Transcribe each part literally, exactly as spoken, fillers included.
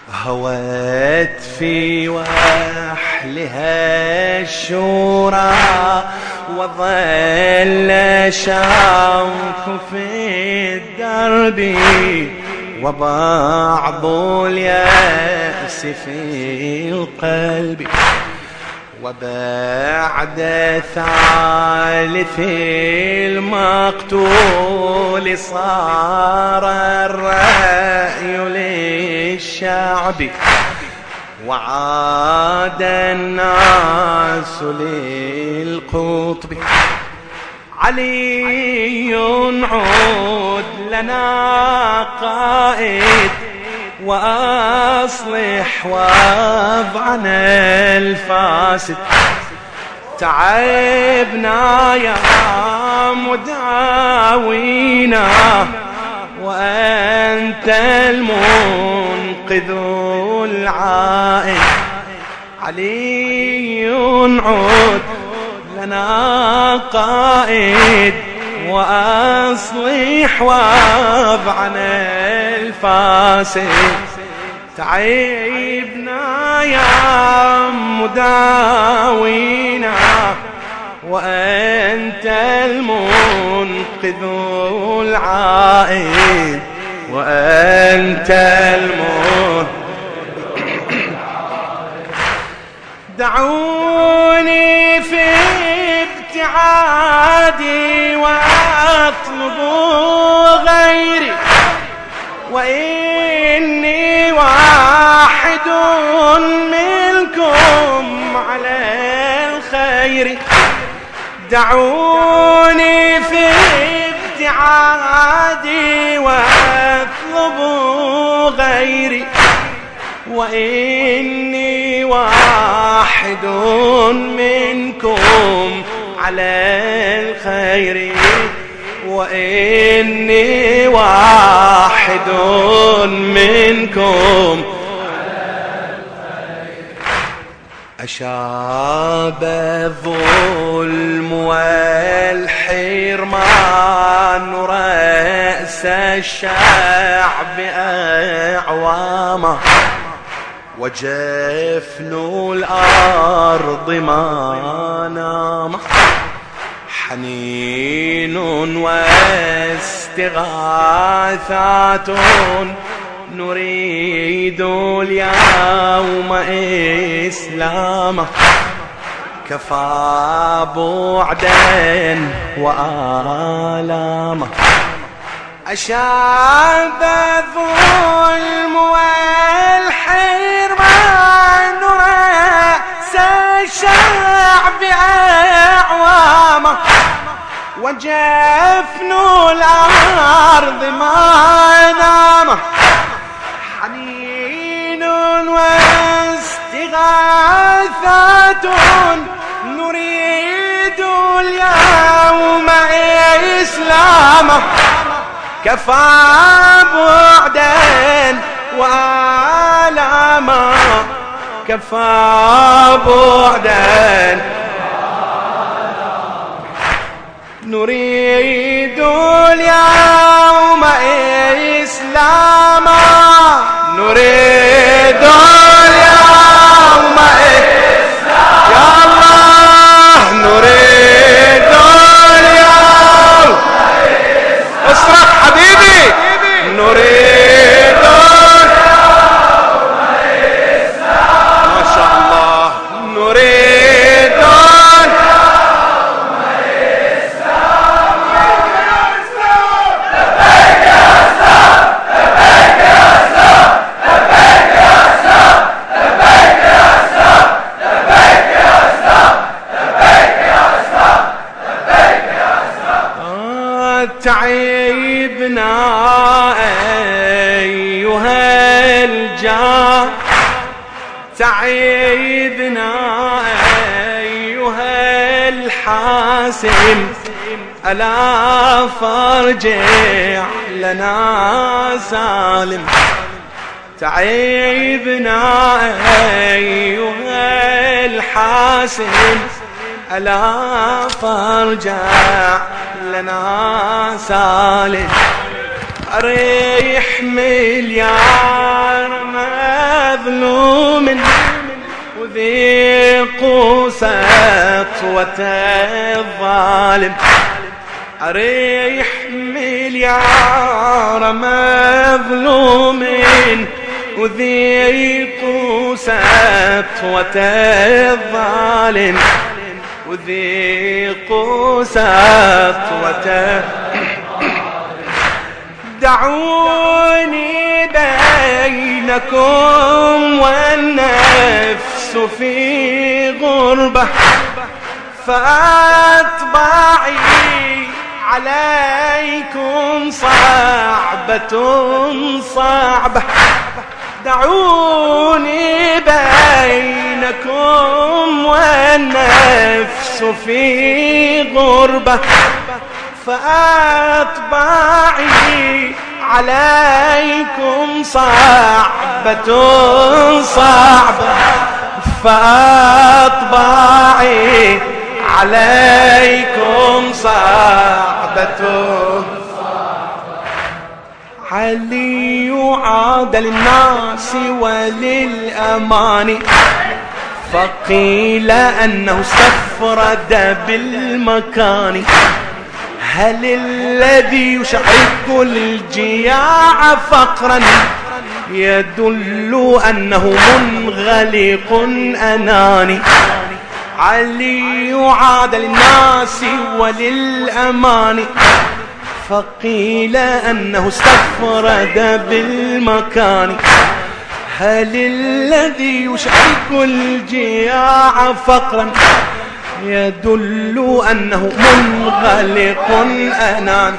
هوت في وحلها الشورى وظل شوك في الدرب وبعض اليأس في القلب، وبعد ثالث المقتول صار الرأي للشعب، وعاد الناس للقطب. علي عود لنا قائد وأصلح وضعنا الفاسد، تعبنا يا مداوينا وأنت المنقذ العائد. علي عود لنا قائد وأصلح وضعنا الفاسد، تعبنا يا مداوينا وأنت المنقذ العائد، وأنت المنقذ. دعوني في ابتعادي واطلب غيري، وإني واحد منكم على الخير. دعوني في ابتعادي واطلب غيري، وإني واحد منكم على الخير، وإني واحد منكم على الخير. أشاب الظلم والحرمان رأس الشعب أعواما، وجفن الأرض ما نام. حنين واستغاثات نريد اليوم إسلاما، كفى بعدا وآلاما. أشاب الظلم والحرمان رأس الشعب أعواما، وجفن الأرض ما نام. حنين واستغاثات نريد اليوم إسلاما، كفى بعدا وآلاما، كفى بعدا. نريد اليوم إسلاما، نريد اليوم إسلاما، يا الله نريد اليوم إسلاما. اصرخ حبيبي، نريد اليوم إسلاما، ما شاء الله. نريد تعبنا أيها الجار، تعبنا أيها الحاسم، ألا فارجع لنا سالم. تعبنا أيها الحاسم، ألا فارجع لنا سالم. أريح مليار ما سطوة الظالم أريح مليار مظلومين وذيقوا سطوة الظالم وذيقوا سطوة دعوني بينكم والنفس في غربة فأطباعي عليكم صعبة صعبة دعوني بينكم والنفس في غربة فأطباعي عليكم صعبة صعبة فأطباعي عليكم صعبة علي عاد للناس وللأمان فقيل أنه استفرد بالمكان هل الذي يشعرك الجياع فقرا يدل أنه منغلق أناني علي عاد للناس وللأمان فقيل أنه استفرد بالمكان هل الذي يشعرك الجياع فقرا يدل أنه منغلق أنان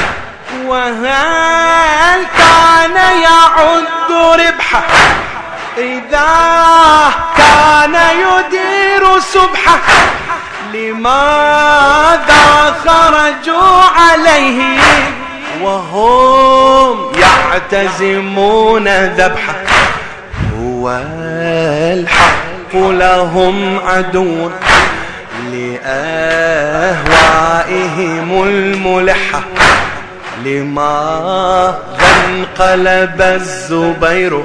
وهل كان يعد ربحه إذا كان يدير سبحه لماذا خرجوا عليه وهم يعتزمون ذبحه هو الحق لهم عدو لأهوائهم الملحة لماذا انقلب الزبير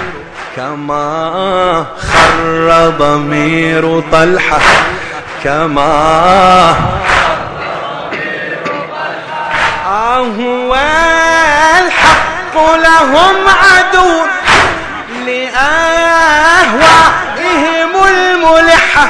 كما خر ضمير طلحة كما هو الحق لهم عدو لأهوائهم الملحة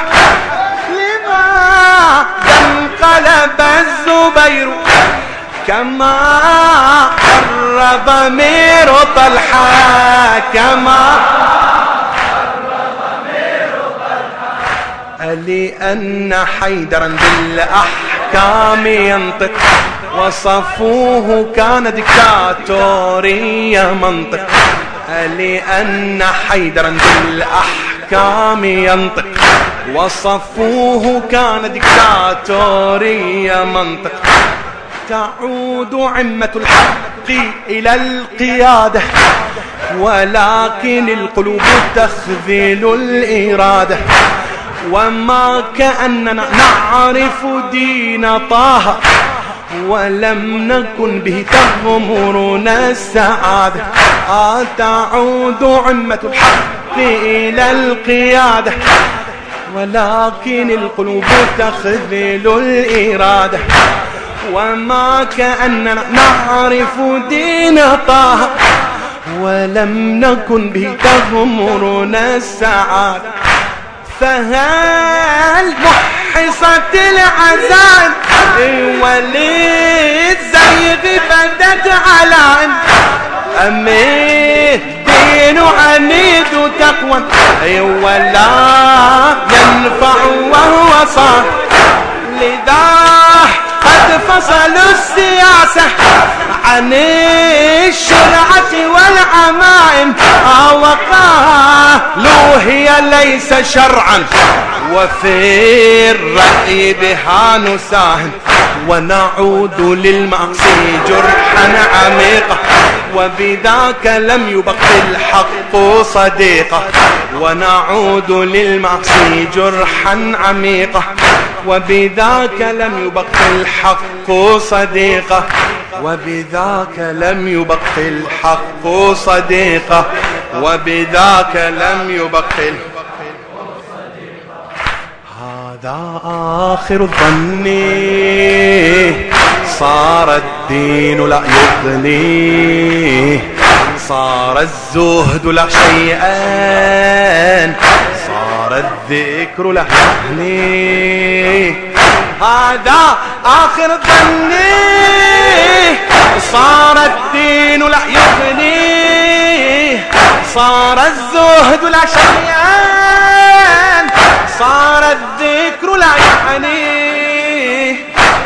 انقلب الزبير كما خر ضمير طلحة كما خر ضمير طلحة لأن حيدرا بالأحكام ينطق وصفوه كان ديكتاتورية منطق لأن حيدرا بالأحكام ينطق وصفوه كان ديكتاتورية منطق تعود عمة الحق إلى القيادة ولكن القلوب تخذل الإرادة وما كأننا نعرف دين طه ولم نكن به تغمرنا السعادة آه تعود عمة الحق إلى القيادة ولكن القلوب تخذل الإرادة وما كأننا نعرف دين طه ولم نكن به تغمرنا السعادة فهل محصت العزائم وللزيغ بدت علائم أم الدين عنيد تقوى ولا ينفع وهو صار لذا قد فصلوا السياسة عن الشرعة والعمائم وقالوا هي ليس شرعا وفي الرأي بها نساهم ونعود للمعصي جرحا عميقا وبذاك لم يبق الحق صديقا ونعود للمعصي جرحا عميقا وبذاك لم يبق الحق صديقا وبذاك لم يبق الحق صديقا وبذاك لم يبق الحق صديقا هذا آخر الظن صار الدين لا يغنيه، صار الزهد لا شيئا، صار الذكر لا يغنيه. هذا آخر الظن صار الدين لا يغنيه، صار الزهد لا شيئا، صار الذكر لا يعنيه.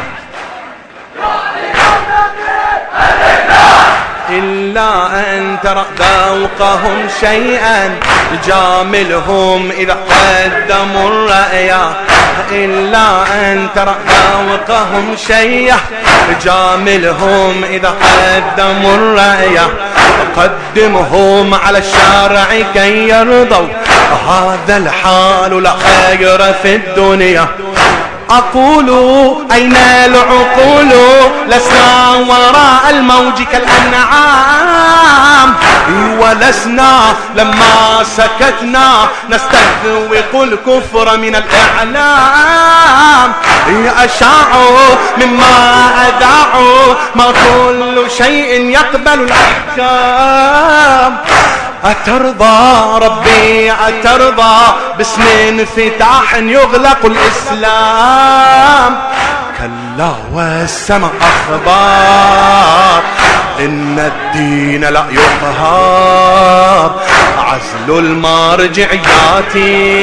إلا أن ترى ذوقهم شيئا جاملهم إذا قدموا الرأيا، إلا أن ترى ذوقهم شيئا جاملهم إذا قدموا الرأيا، قدمهم على الشارع كي يرضوا، هذا الحال لا خير في الدنيا. أقول أين العقول لسنا وراء الموج كالأنعام، ولسنا لما سكتنا نستذوق الكفر من الإعلام. أشاعوا مما أذاعوا ما كل شيء يقبل الأحكام. أترضى ربي أترضى باسم انفتاح يغلق الإسلام؟ كلا والسماء أخبار إن الدين لا يقهر، عزل المرجعيات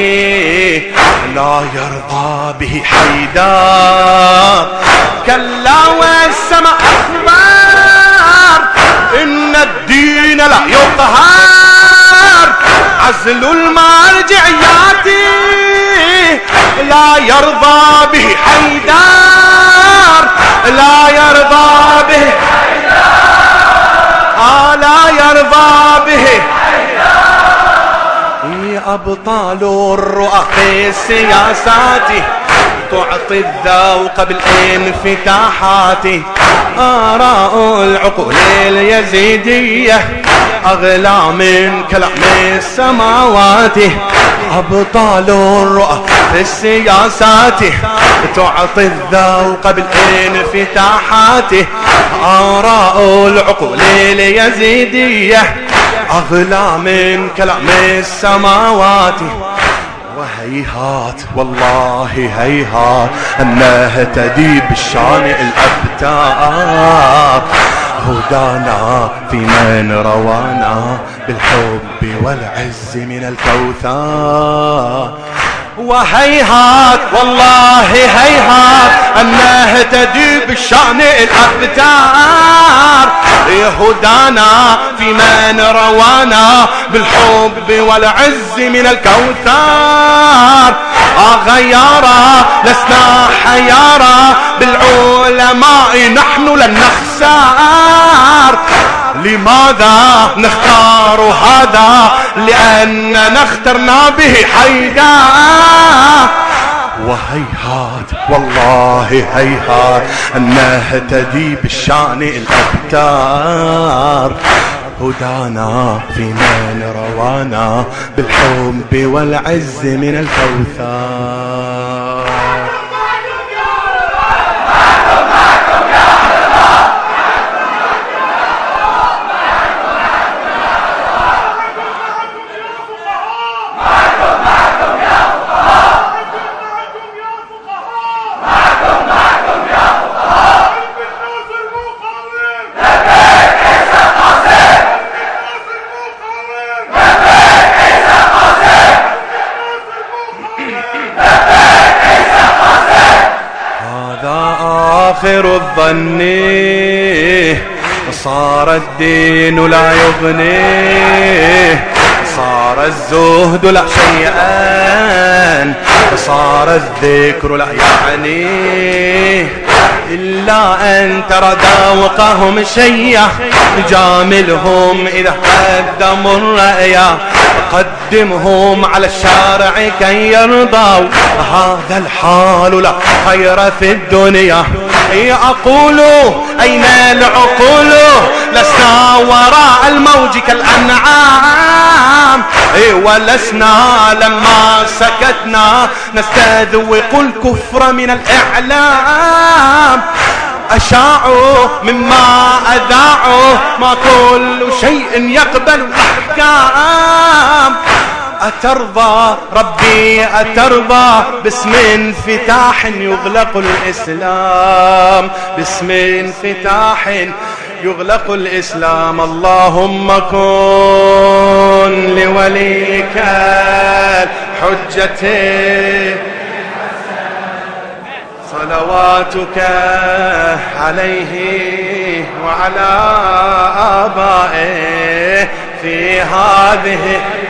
لا يرضى به حيدار. كلا والسماء أخبار إن الدين لا يقهر، عزل المرجعيات لا يرضى به حيدار، لا يرضى به آه لا يرضى به حيدار. أبطال الرؤى في السياسات تعطي الذوق بالانفتاحات، آراء العقول اليزيدية أغلى من كلام السماوات. أبطال الرؤى في السياسات تعطي الذوق بالانفتاحات، آراء العقول اليزيدية أغلى من كلام السماوات. وهيهات والله هيهات أن نهتدي بالشان الأبتار، هدانا في من روانا بالحب والعز من الكوثر. وهيهات والله هيهات أن نهتدي بالشان الأبتار، هدانا في من روانا بالحب والعز من الكوثر. غيارا لسنا حيارا بالعلماء نحن لن نخسر. لماذا نختار هذا؟ لأننا اخترنا به حيدا. وهيهات والله هيهات أن نهتدي بالشان الأبتار، هدانا في من روانا بالحب والعز من الكوثر. آخر الظن صار الدين لا يغنيه، صار الزهد لا شيئا، صار الذكر لا يعنيه. إلا أن ترى ذوقهم شيئا جاملهم إذا قدموا الرأيا، قدمهم على الشارع كي يرضوا، هذا الحال لا خير في الدنيا. اي أقول أين العقول لسنا وراء الموج كالأنعام اي ولسنا لما سكتنا نستذوق الكفر من الإعلام أشاعوا مما أذاعوا ما كل شيء يقبل الأحكام أترضى ربي أترضى باسم انفتاح يغلق الإسلام باسم انفتاح يغلق الإسلام اللهم كن لوليك الحجة صلواتك عليه وعلى آبائه في هذه